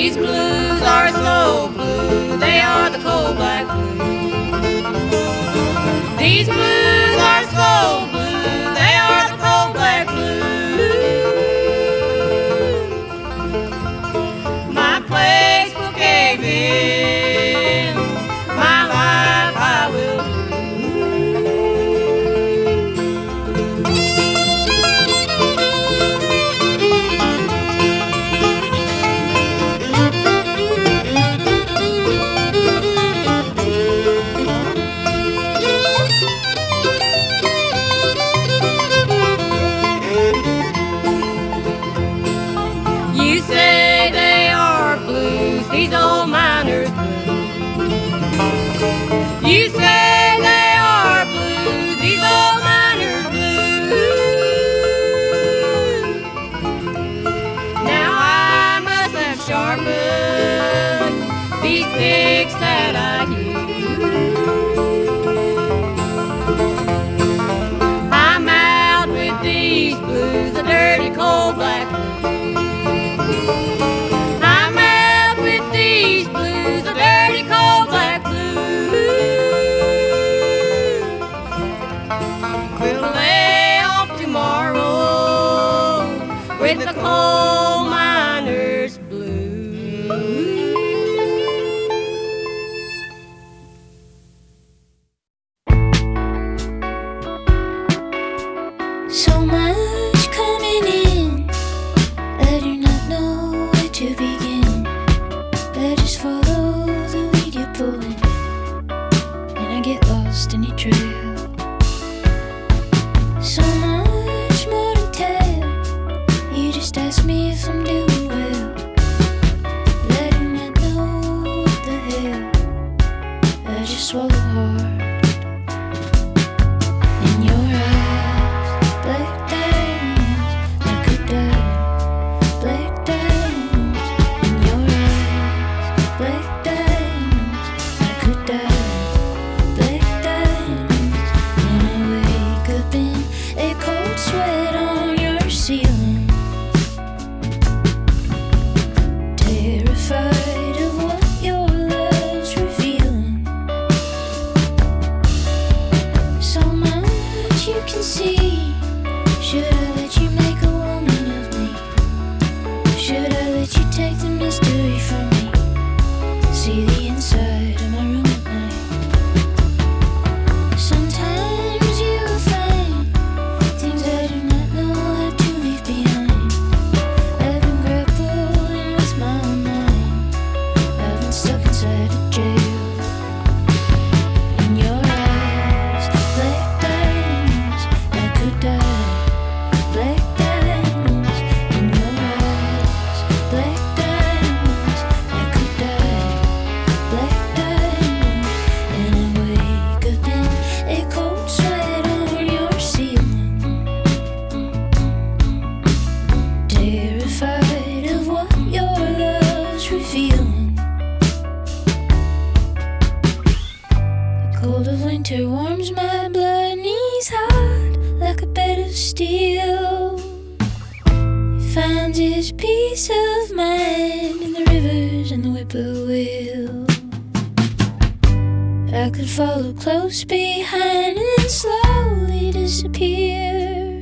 These blues are so blue, they are the coal black blues. These blues are so blue, they are the coal black blues. My place will cave in, my life I will these old miners blues. You say they are blues, these old miners blues. Now I must have sharpened these picks that I use. I'm out with these blues, the dirty coal black blues. With the coal miner's blues. So much coming in, I do not know where to begin. I just follow the lead you're pulling, and I get lost in your trail. So much more to tell. You just ask me if I'm doing well. I do not know what the hell. I just swallow hard. In your eyes, black diamonds, I could die. Black diamonds. In your eyes, black diamonds, I could die. Black diamonds. And I wake up in a cold sweat on your ceiling. Terrified of what your love's revealing. So much you can see. Should I let you make a woman of me? Should I let you take the mystery from me? See the inside of my room at night. Sometimes you will find things I do not know how to leave behind. I've been grappling with my own mind. I've been stuck inside a jail. In your eyes, black diamonds, I could die. Black diamonds. In your eyes, black diamonds, I could die. Black diamonds. And I wake up in a cold sweat on your ceiling. Terrified of what your love's revealing. The cold of winter warms my blood, knees hot like a bed of steel. He finds his peace of mind in the rivers and the whippoorwill. I could follow close behind and then slowly disappear.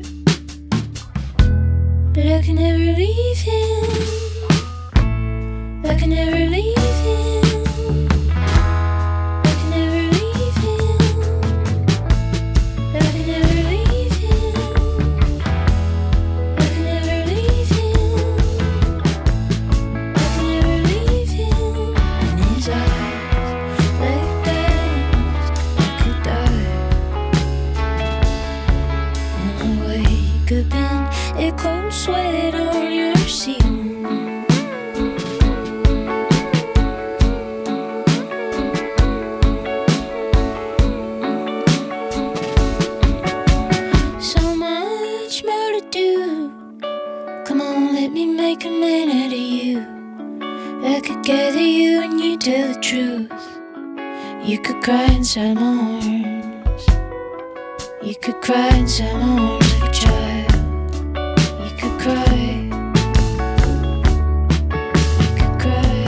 But I can never leave him. I can never leave him. I can never leave him. I can never leave him. I can never leave him. I can never leave him. In his eyes, like diamonds, I could die. And I wake up in a cold sweat on your ceiling. So much more to do. Come on, let me make a man out of you. I could gather you and you tell the truth. You could cry inside my arms. You could cry inside my arms like a child. You could cry. You could cry.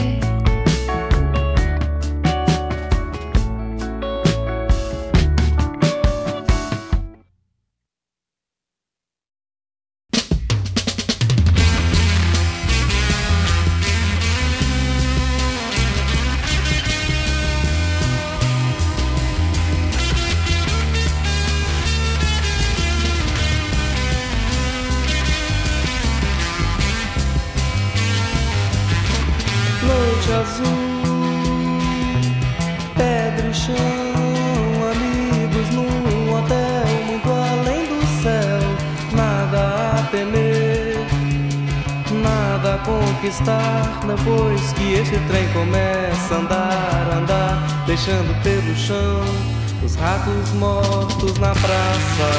noite azul, pedra e chão, amigos num hotel muito além do céu. Nada a temer, nada a conquistar, depois que este trem começa a andar, deixando pelo chão os ratos mortos na praça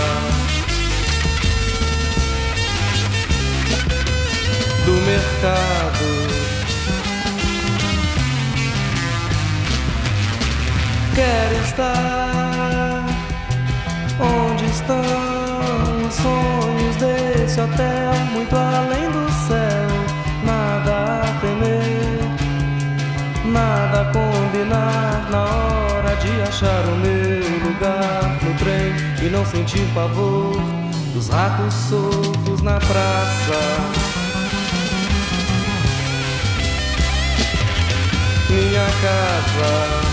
do mercado. Quero estar onde estão os sonhos desse hotel, muito além do céu. Nada a temer, nada a combinar, na hora de achar o meu lugar no trem e não sentir pavor dos ratos soltos na praça. Minha casa,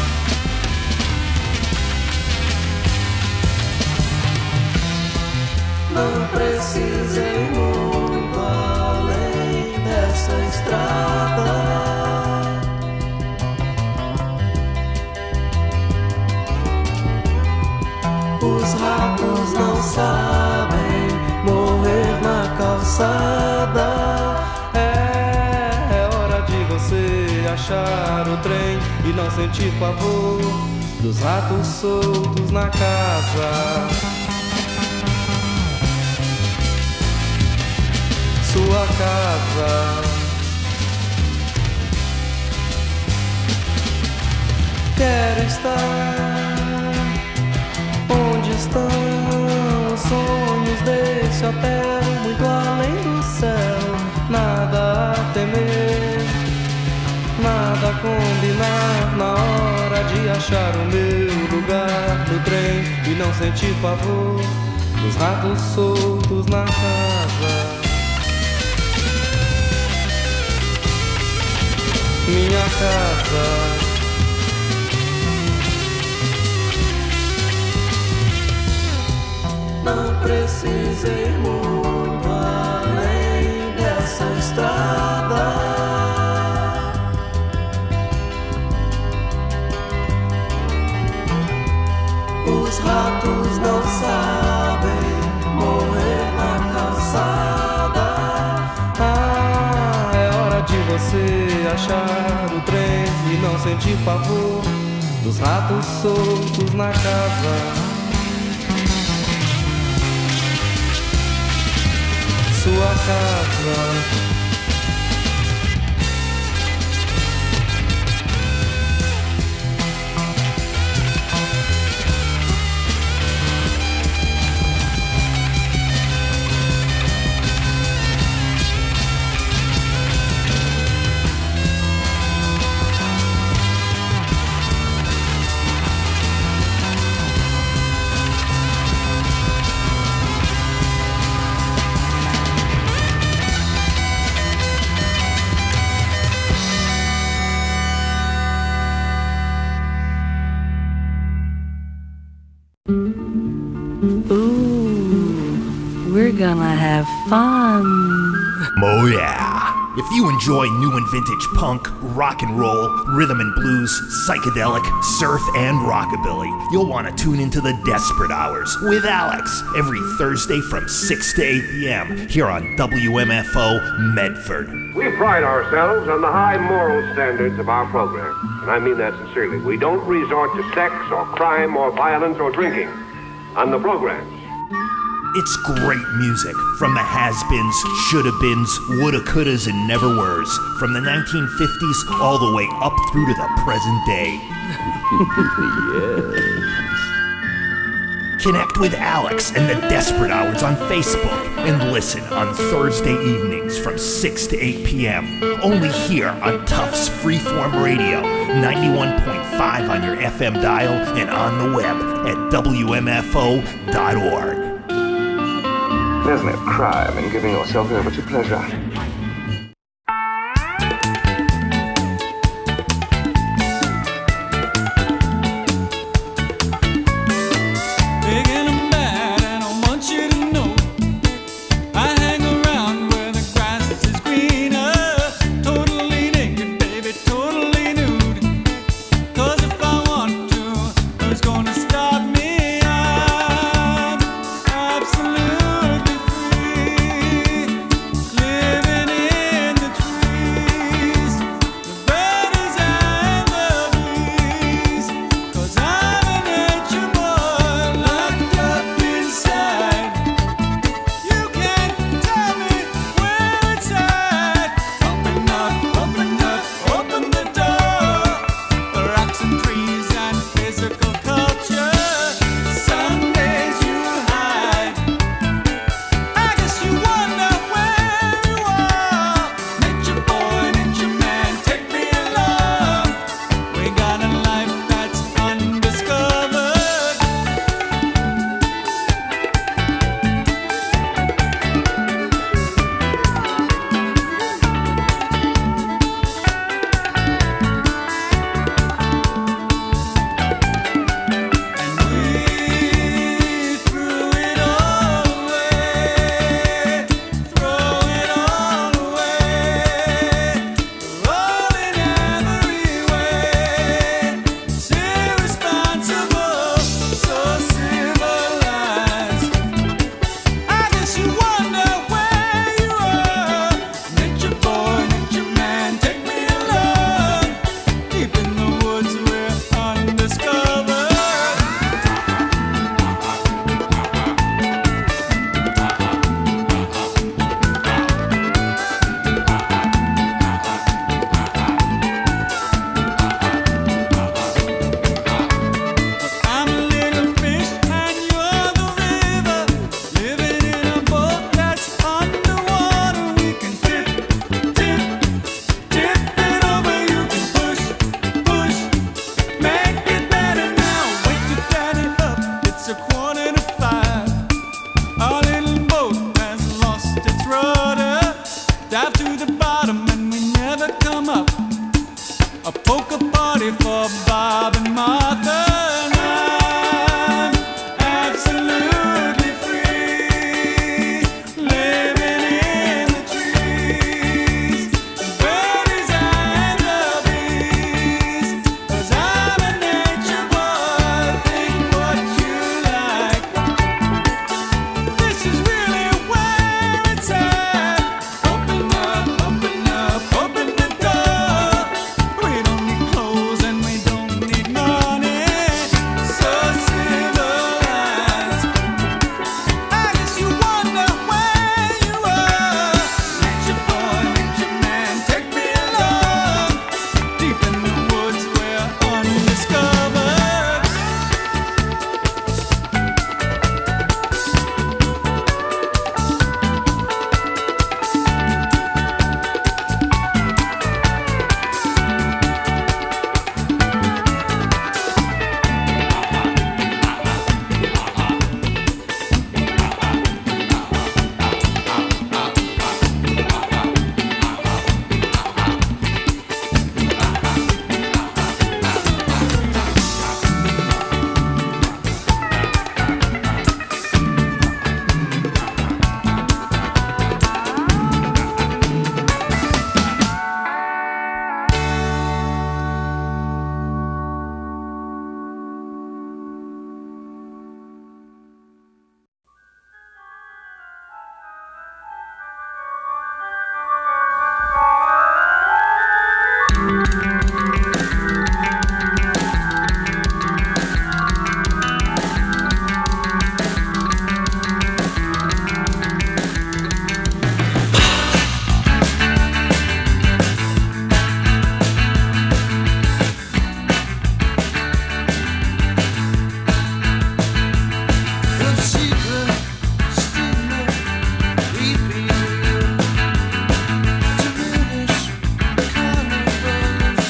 não precisei muito além dessa estrada. Os ratos não sabem morrer na calçada. É hora de você achar o trem e não sentir pavor dos ratos soltos na casa. Sua casa. Quero estar onde estão os sonhos desse hotel, muito além do céu. Nada a temer, nada a combinar, na hora de achar o meu lugar no trem e não sentir pavor dos ratos soltos na casa. Minha casa. Não precisei muito além dessa estrada. Os ratos não sabem morrer na calçada. É hora de você achar o trem e não sentir pavor dos ratos soltos na casa. Sua casa. We're gonna have fun. Oh yeah. If you enjoy new and vintage punk, rock and roll, rhythm and blues, psychedelic, surf, and rockabilly, you'll want to tune into the Desperate Hours with Alex every Thursday from 6 to 8 p.m. here on WMFO Medford. We pride ourselves on the high moral standards of our program, and I mean that sincerely. We don't resort to sex or crime or violence or drinking on the programs. It's great music from the has-beens, shoulda-beens, woulda-couldas, and never-weres, from the 1950s all the way up through to the present day. Yes. Connect with Alex and the Desperate Hours on Facebook and listen on Thursday evenings from 6 to 8 p.m. Only here on Tufts Freeform Radio, 91.5 on your FM dial and on the web at WMFO.org. There's no crime in giving yourself over to pleasure. Big and bad, and I want you to know I hang around where the grass is greener. Totally naked, baby, totally come up, a polka party for Bob and Martha. And I'm absolutely free, living in the trees, the birdies and the bees. 'Cause I'm a nature boy, think what you like. This is really where it's at. Open up, open up, open the door. We don't need clothes and we don't need money. So civilized. I guess you wonder where you are. Nature boy, nature man, take me along. Deep in the woods where undiscovered. Diminish carnival of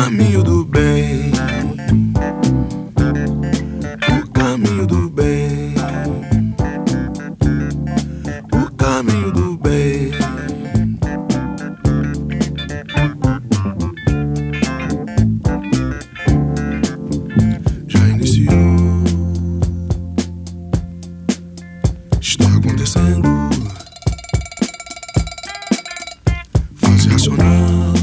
caminho do bem, o caminho do bem, o caminho do bem. Já iniciou, está acontecendo. Fase racional,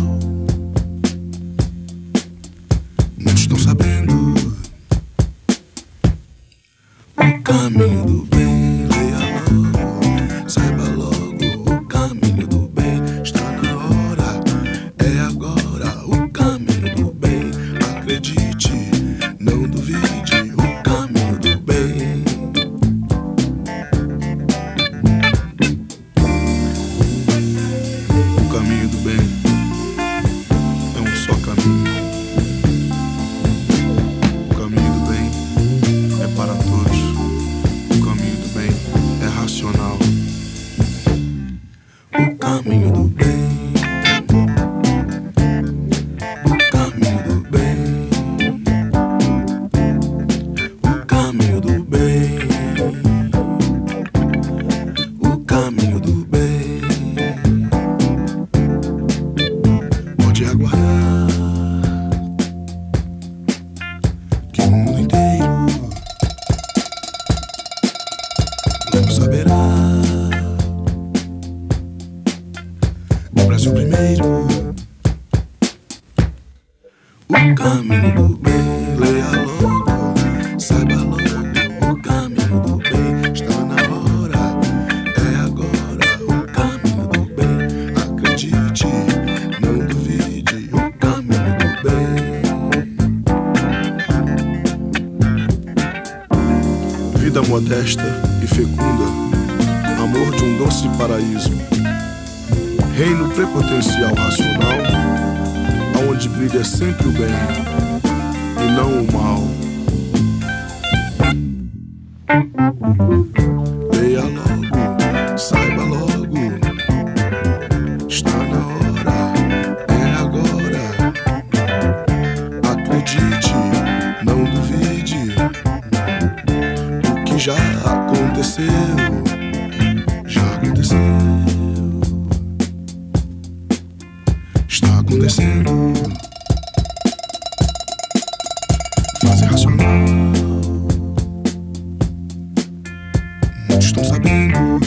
muitos estão sabendo. O caminho do bem, leia logo, saiba logo. O caminho do bem está na hora, é agora. O caminho do bem, acredite, não duvide. O caminho do bem. O caminho do bem é um só caminho. O caminho do bem é para todos. O caminho do bem é racional. O caminho do bem. O caminho do bem. O caminho do bem. O caminho do bem. Pode aguardar que o mundo inteiro logo saberá. O Brasil primeiro. O caminho do bem, leia logo, saiba logo. O caminho do bem está na hora, é agora. O caminho do bem, acredite, não duvide. O caminho do bem. Vida modesta e fecunda, amor de um doce paraíso. Reino prepotencial racional, aonde brilha sempre o bem e não o mal. Leia logo, saiba logo, está na hora, é agora. Acredite, não duvide. O que já aconteceu, já aconteceu. Está acontecendo. Fase racional, muitos estão sabendo.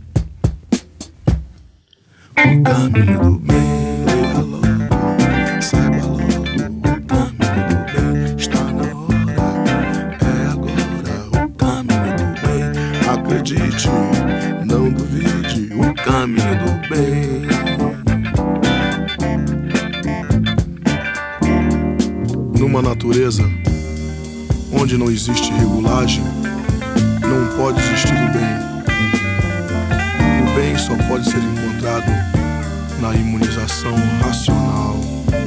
O caminho do bem, leia logo, saiba logo. O caminho do bem está na hora, é agora. O caminho do bem, acredite, não duvide. O caminho do bem. Numa natureza onde não existe regulagem, não pode existir o bem. O bem só pode ser encontrado na imunização racional.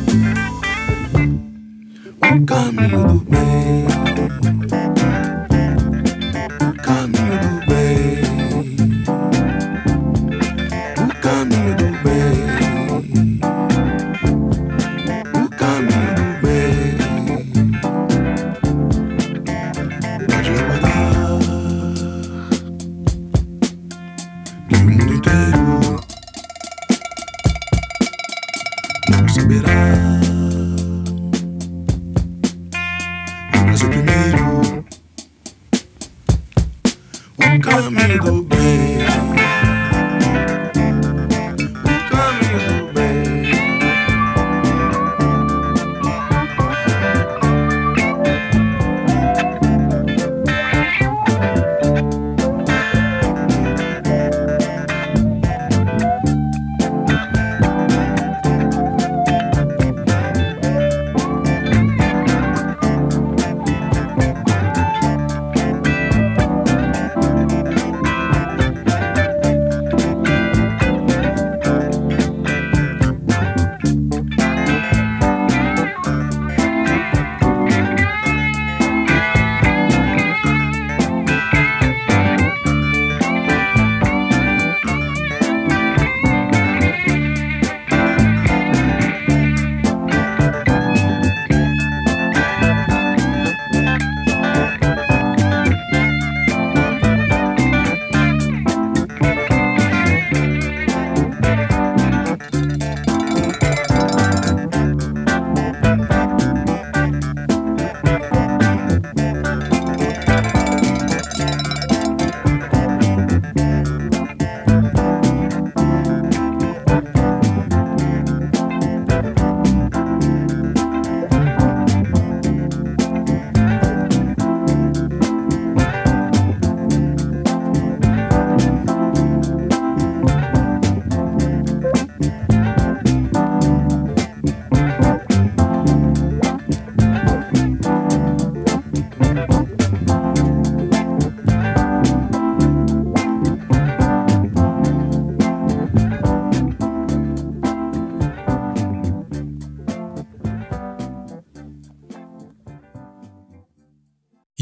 O caminho do bem, o caminho do bem, o caminho do bem, o caminho do bem. Pode aguardar que o mundo inteiro não saberá. O Brasil primeiro. O caminho do bem, o caminho do bem.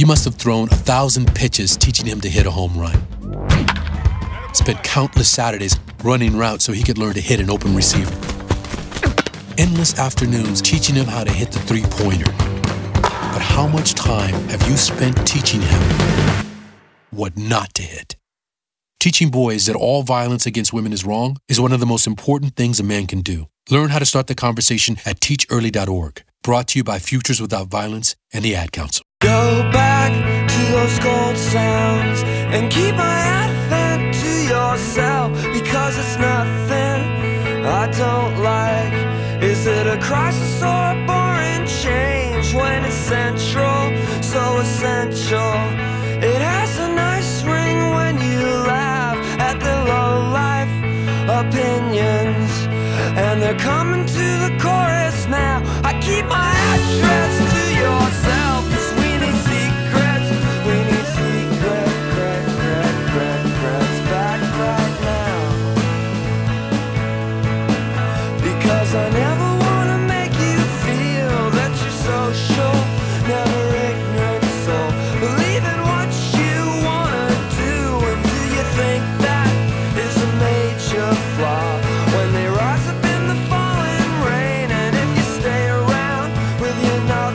must have thrown 1,000 pitches teaching him to hit a home run. Spent countless Saturdays running routes so he could learn to hit an open receiver. Endless afternoons teaching him how to hit the three-pointer. But how much time have you spent teaching him what not to hit? Teaching boys that all violence against women is wrong is one of the most important things a man can do. Learn how to start the conversation at teachearly.org. Brought to you by Futures Without Violence and the Ad Council. Go back to those cold sounds and keep my advent to yourself, because it's nothing I don't like. Is it a crisis or a boring change when it's central, so essential? It has a nice ring when you laugh at the low-life opinions, and they're coming to the chorus now. I keep my address to yourself, 'cause we need secrets. We need secrets back right now. Because I never wanna make you feel that you're social, never ignorant soul. Believe in what you wanna do, and do you think that is a major flaw? When they rise up in the falling rain, and if you stay around with your knowledge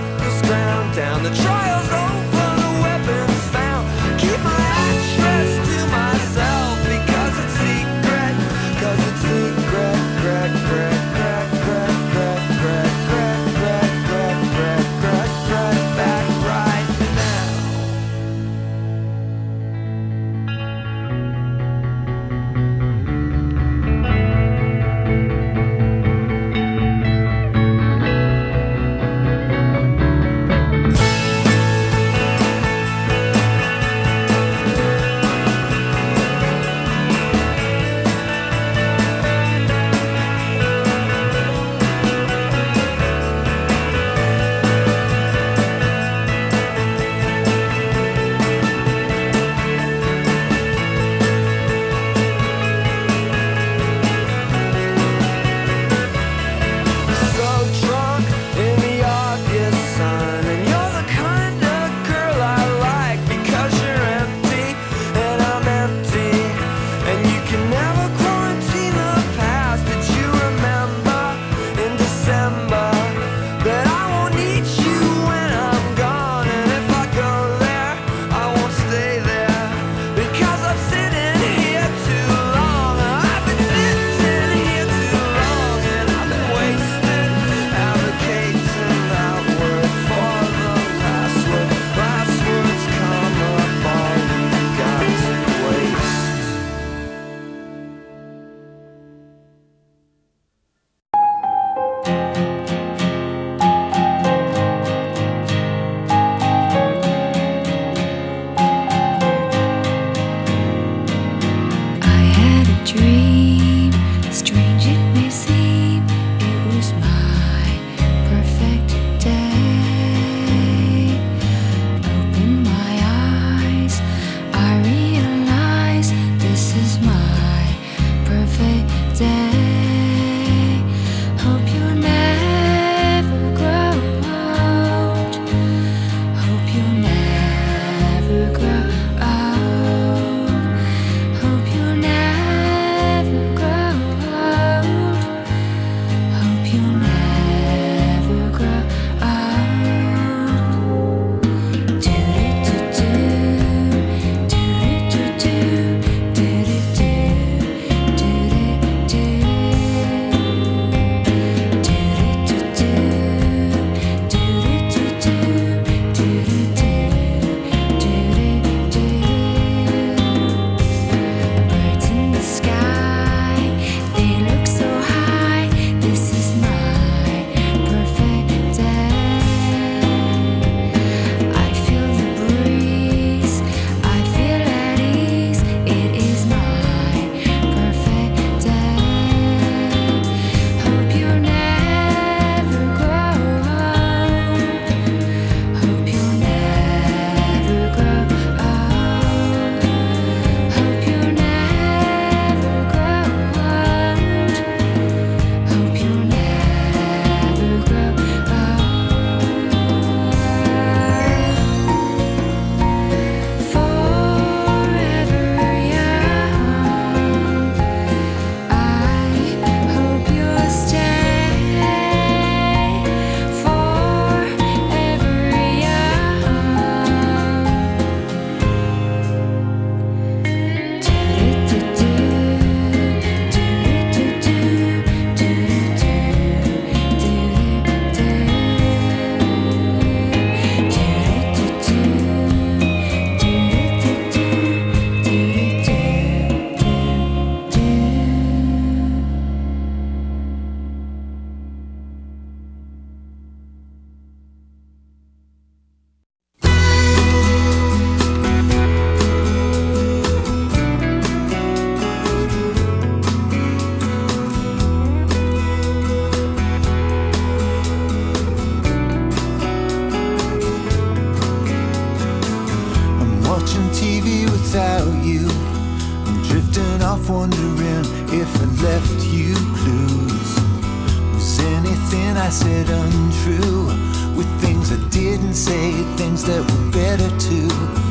here without you. I'm drifting off wondering if I left you clues. Was anything I said untrue? With things I didn't say, things that were better too.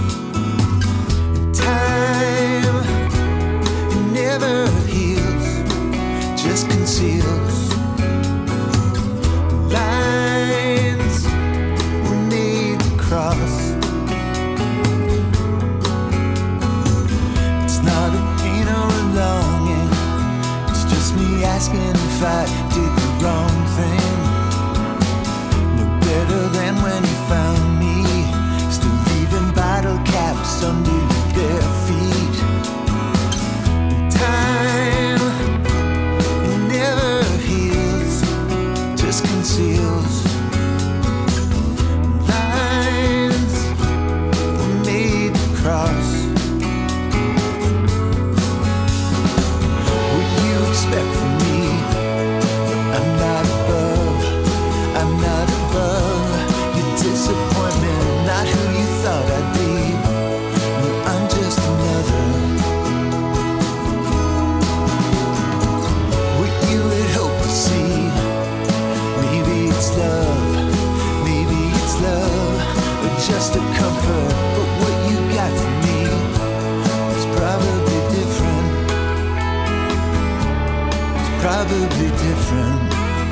Time, it never heals, just conceals. Lines were made to cross. It's not a pain or a longing, it's just me asking if I did the wrong thing. No better than when you found me, still leaving bottle caps under your bare feet. Time, it never heals, just conceals. Lines were made to cross. What you expect from me? I'm not above, I'm not above your disappointment, not who you thought I'd be. No, I'm just another. What you had hoped to see, maybe it's love, maybe it's love, or just a comfort. But what you got from me is probably different. It's probably different.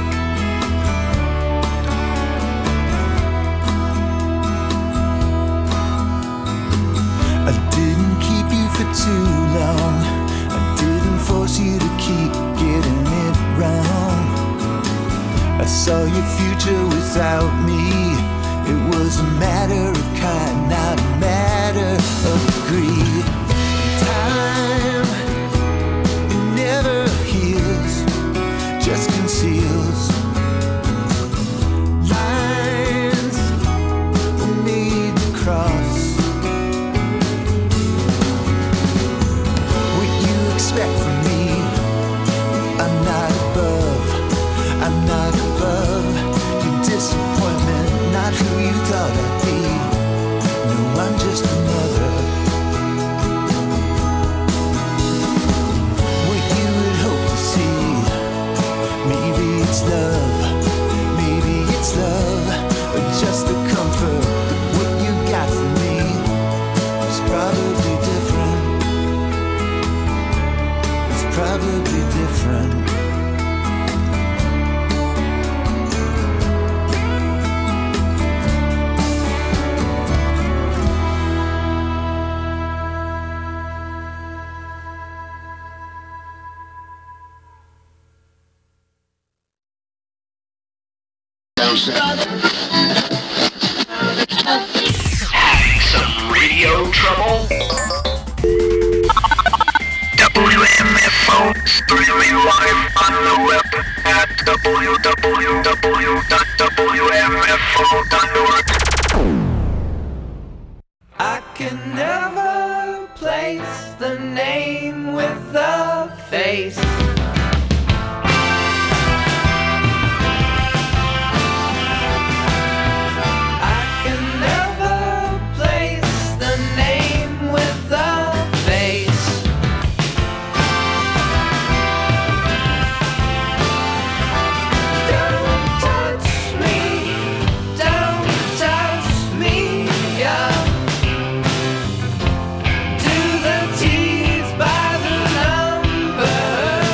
I didn't keep you for too long. I didn't force you to keep getting it wrong. I saw your future without me. It was a matter of kind, not a matter of greed. Time, it never heals, just conceals. Lines were made to cross. What you expect from me? I'm not above, I'm not above your disappointment, not who you thought I'd be. No, I'm just another. What you would hope to see, maybe it's love, maybe it's love, or just a comfort. But what you got from me is probably different. It's probably different. Having some radio trouble? WMFO streaming live on the web at www.wmfo.org. I can never place the name with the face. I can never place the name with the face. Don't touch me, don't touch me, yeah. Do the teeth by the number.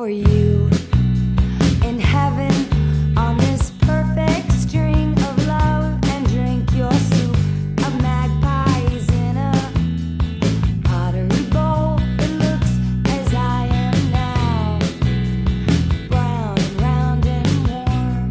for you in heaven on this perfect string of love, and drink your soup of magpies in a pottery bowl. It looks as I am now, brown and round and warm.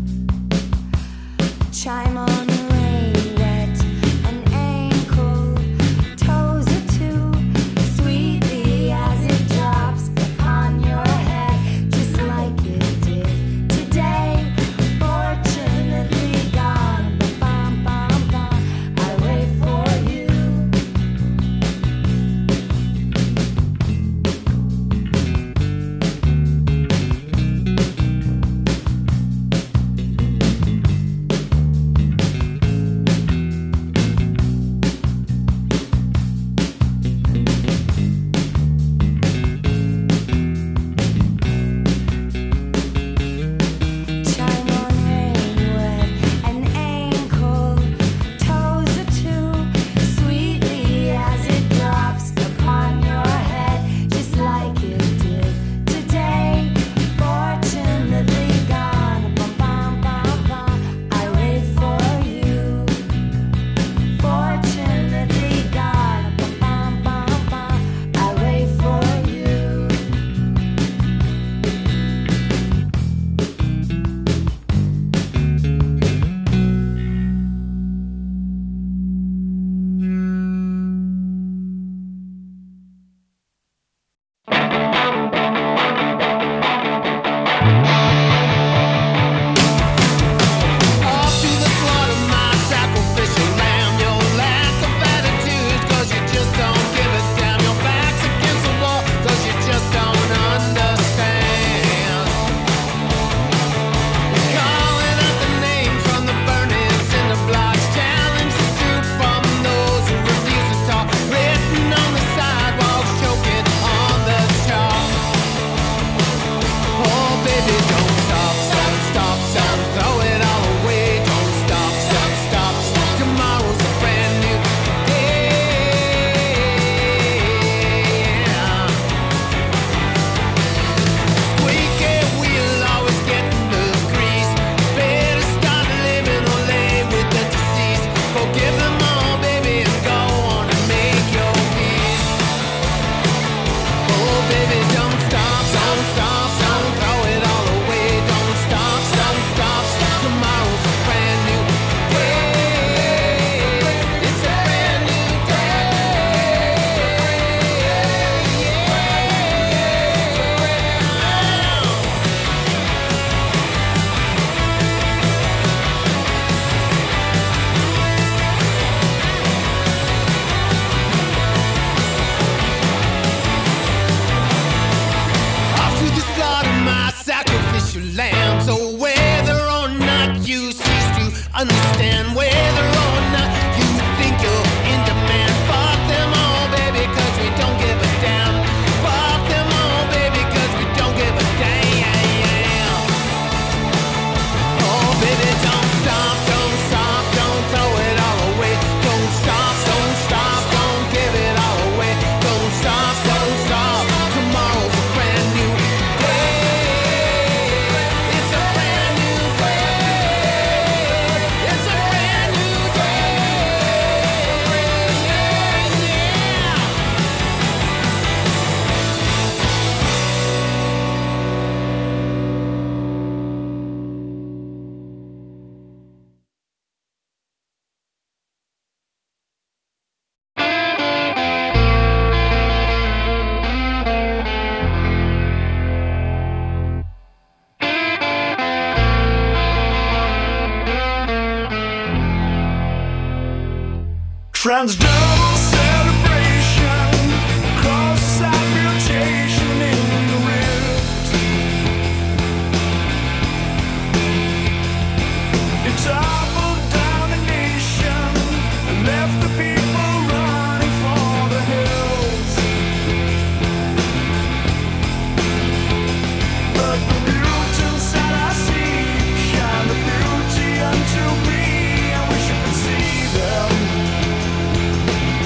Chime on the rain, wet and ankle, toes are two, sweetly as it drops upon your head, just like it did today. Fortunately gone, bum bum bum. I wait for you. Chime on rain, wet and ankle, toes are two, sweetly as it drops upon your head, just like it did today. Fortunately gone, bum bum bum bum. I wait for you. Fortunately gone, bum bum bum bum. I wait for you. Off to the slaughter, my sacrificial lamb. Your lack of attitude, 'cause you just don't give a damn. Your back's against the wall, 'cause you just don't understand. You're calling out the names from the burning cinder blocks. Challenge the truth from those who refuse to talk. Written on the sidewalks, choking on the chalk. Oh, baby, don't stop, don't stop, don't throw it all away. Don't stop, stop, stop. Tomorrow's a brand new day. Squeaky wheel always getting the grease. Better start living or lay with the deceased. Forgive them all, baby, and go on and make your peace. Oh, baby, don't stop, don't stop, don't throw it all away. Don't stop, stop, stop. Tomorrow's a brand new day. It's a brand new Off to the slaughter, my sacrificial lambs. Oh, whether or not you cease to understand, whether or not you think you're in demand, fuck them all, baby, 'cause we don't give a damn. Fuck them all, baby, 'cause we don't give a damn. Oh, baby, don't stop, don't stop, don't throw it all away. Don't stop, don't give it all away. Don't stop, don't stop. Tomorrow's a brand new day. It's a brand new day. It's a brand new day. Yeah. Transdermal celebration, cross-side mutation in the ribs. It toppled down the nation and left the people running for the hills. But the mutants that I see shine the beauty unto me. I wish you could see them.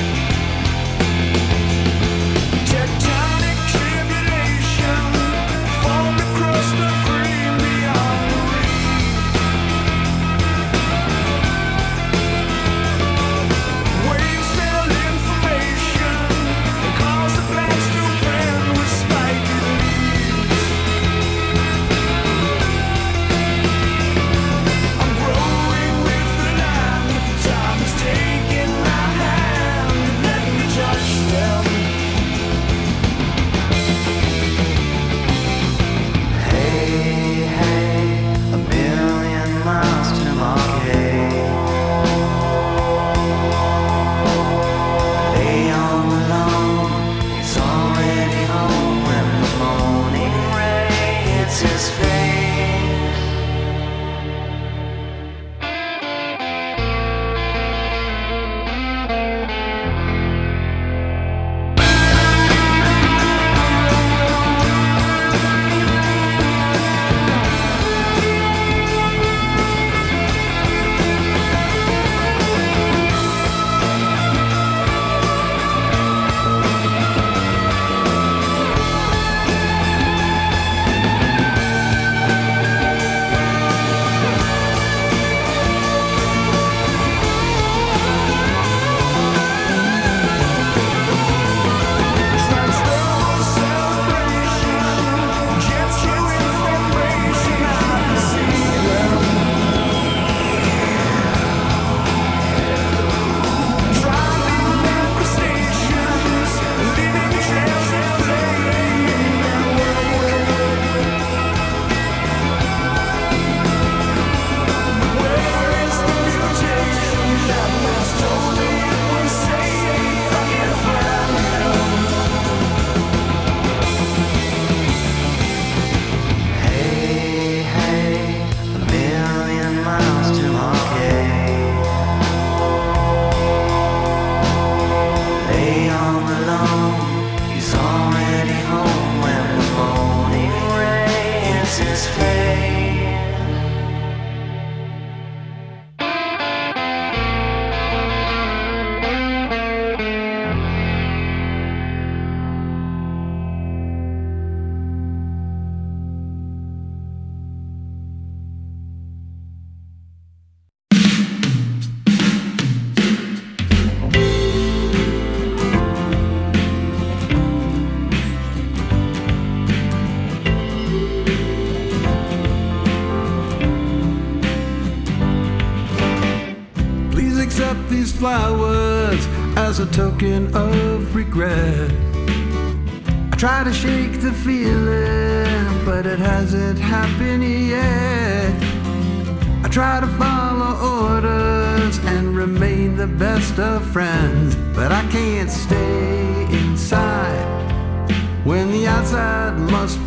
flowers as a token of regret. I try to shake the feeling, but it hasn't happened yet. I try to follow orders and remain the best of friends, but I can't stay inside when the outside must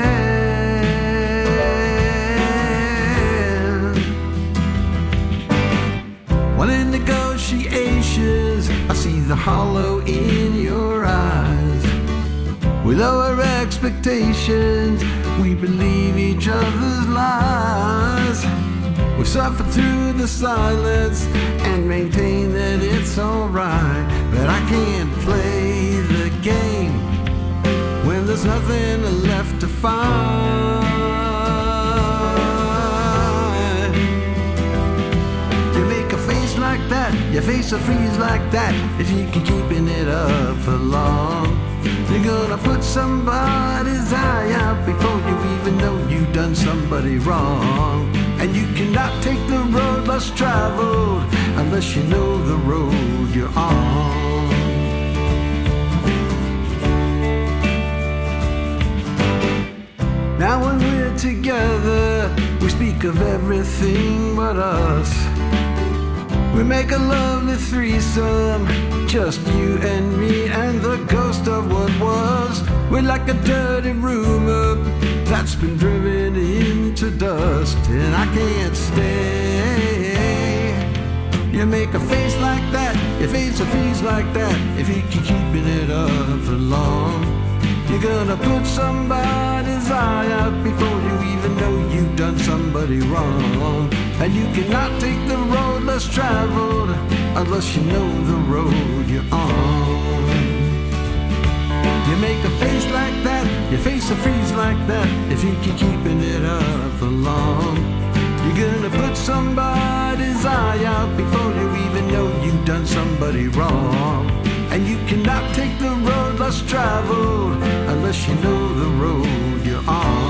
pretend. While in negotiations, I see the hollow in your eyes. We lower expectations, we believe each other's lies. We suffer through the silence and maintain that it's alright, but I can't play the game when there's nothing left to find. You make a face like that, your face will freeze like that if you keep keeping it up for long. You're gonna put somebody's eye out before you even know you've done somebody wrong. And you cannot take the road less traveled unless you know the road you're on. Now when we're together, we speak of everything but us. We make a lovely threesome, just you and me and the ghost of what was. We're like a dirty rumor that's been driven into dust, and I can't stay. You make a face like that, your face will freeze like that if you keep keeping it up for long. You're gonna put somebody's eye out before you even know you've done somebody wrong. And you cannot take the road less traveled unless you know the road you're on. You make a face like that, your face will freeze like that if you keep keeping it up for long. You're gonna put somebody's eye out before you even know you've done somebody wrong. And you cannot take the road less traveled unless you know the road you're on.